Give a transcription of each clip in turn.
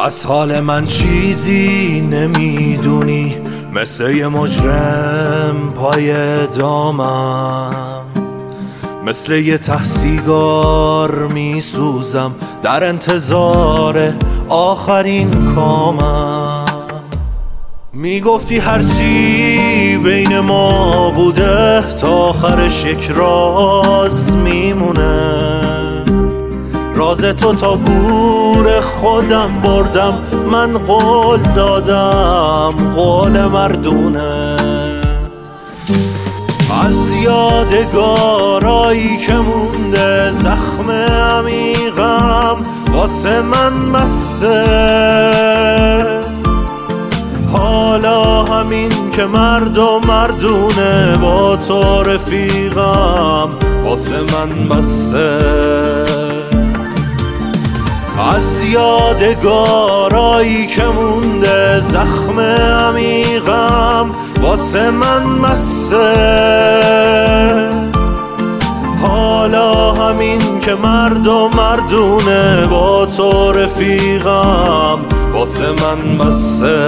از حال من چیزی نمیدونی، مثل یه مجرم پای دامم، مثل یه ته سیگار میسوزم در انتظار آخرین کامم. میگفتی هرچی بین ما بوده تا آخرش یک راز میمونه، راز تو تا گور خودم بردم، من قول دادم قول مردونه. از یادگارایی که مونده زخم عمیقم واسه من بسه، حالا همین که مرد و مردونه با تو رفیقم واسه من بسه. از یادگارایی که مونده زخم عمیقم واسه من بسه، حالا همین که مرد و مردونه با تو رفیقم واسه من بسه.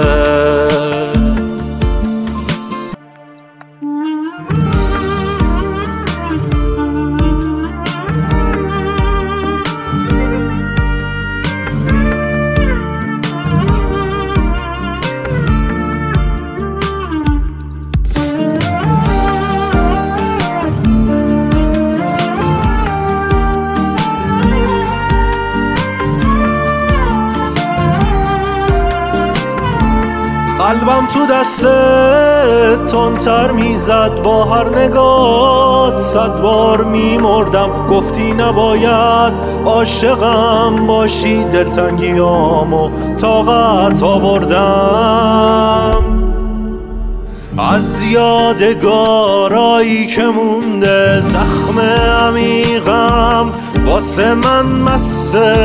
قلبم تو دستت تندتر میزد، با هر نگات 100 بار میمردم. گفتی نباید عاشقم باشی، دلتنگیامو طاقت آوردم. از یادگارایی که مونده زخم عمیقم واسه من بسه،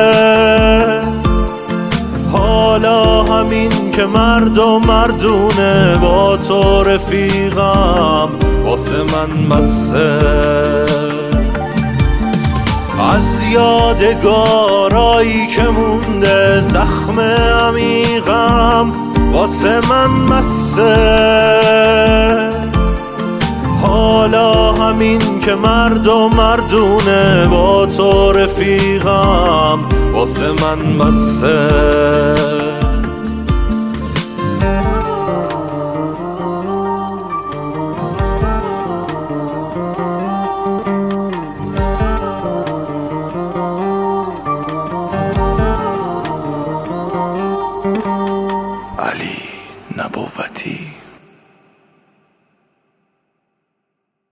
حالا همین که مرد و مردونه با تو رفیقم واسه من بسه. از یادگارایی که مونده زخم عمیقم واسه من بسه، حالا همین که مرد و مردونه با تو رفیقم واسه من بسه. علی نبوتی.